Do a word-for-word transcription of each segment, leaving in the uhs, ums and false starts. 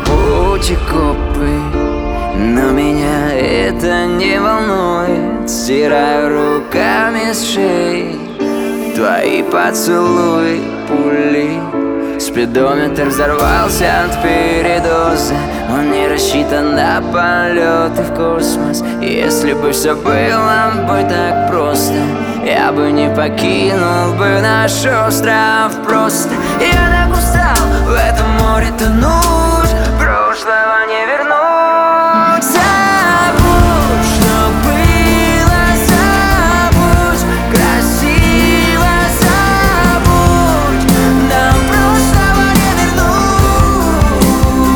путь копы, но меня это не волнует. Стираю руками с шеи твои поцелуи, пули. Спидометр взорвался от передоза. Он не рассчитан на полеты в космос. Если бы все было бы так просто, я бы не покинул бы наш остров просто. Я так устал в этом море тонуть, прошлого не вернуть. Забудь, что было, забудь, красиво забудь, нам прошлого не вернуть.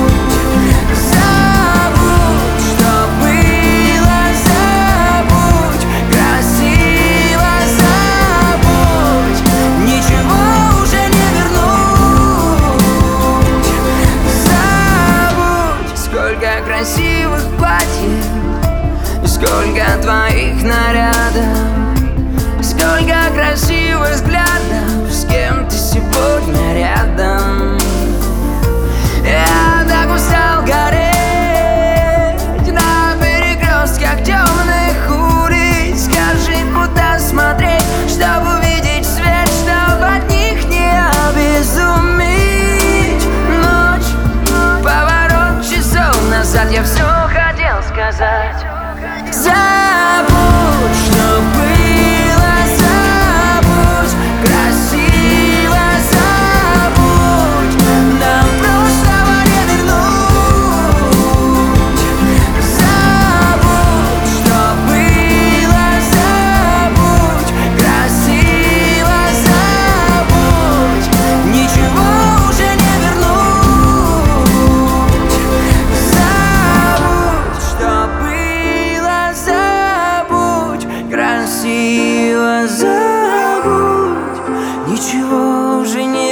Забудь, что было, забудь, красиво забудь, ничего уже не вернуть. Забудь, сколько красивых платьев, сколько твоих нарядов, сколько красивых взглядов, с кем ты сегодня рядом. Я так устал гореть на перекрестках темных улиц. Скажи, куда смотреть, чтобы увидеть свет, чтобы от них не обезуметь. Ночь, поворот часов назад, я все хотел сказать. Забудь, что было, забудь, красиво забудь, нам прошлого не вернуть. Забудь, что было, забудь, красиво забудь, ничего уже не вернуть. Забудь, что было, забудь, красиво забудь, ничего уже не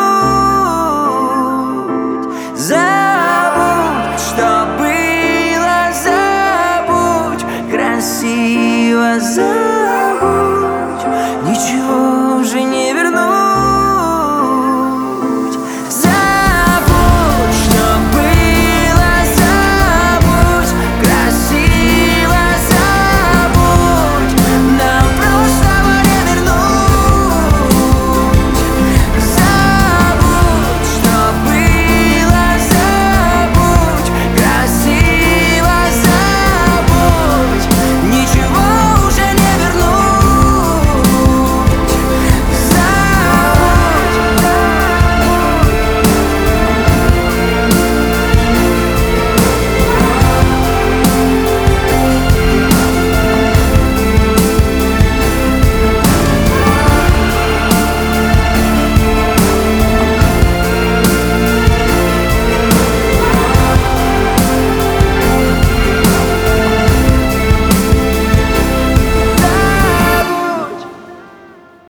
вернуть. Забудь, что было, забудь, красиво забудь.